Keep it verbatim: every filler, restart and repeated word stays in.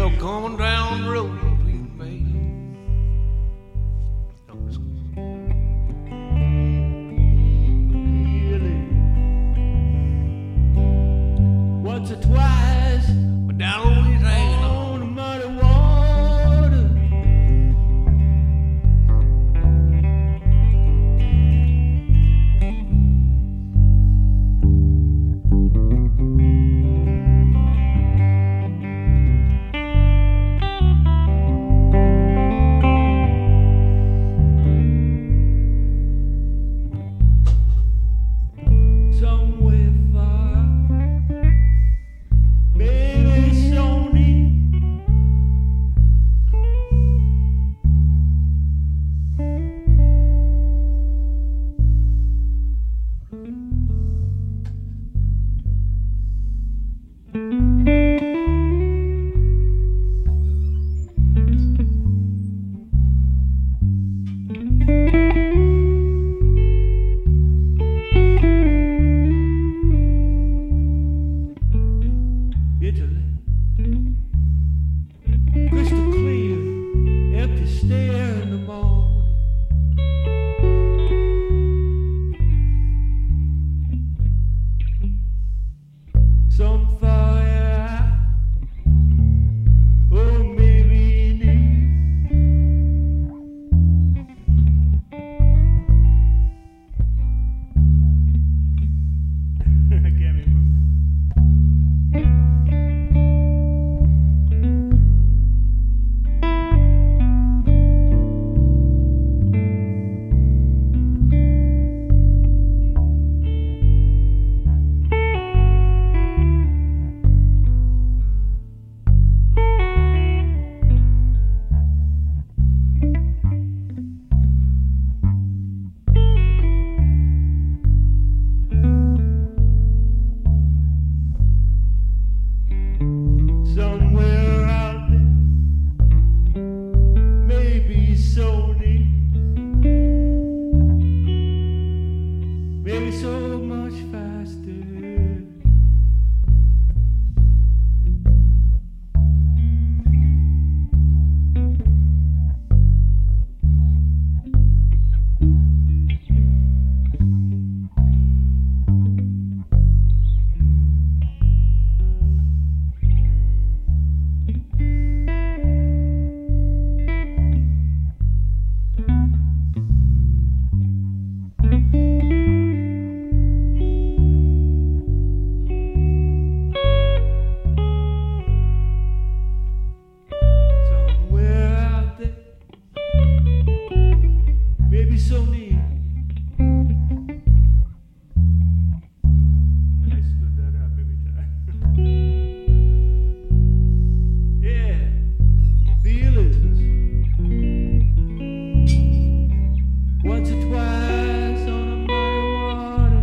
trail coming down the road between me. Once or twice, but down Louisiana on the muddy water. Somewhere far, maybe Sony. Italy, crystal clear, empty stare in the morning. Some fire, oh maybe need. I can't remember. Somewhere out there, maybe Sony, maybe so much faster. Somewhere out there, maybe Sony. I screwed that up every time. Yeah, feelings. Once or twice on a muddy water.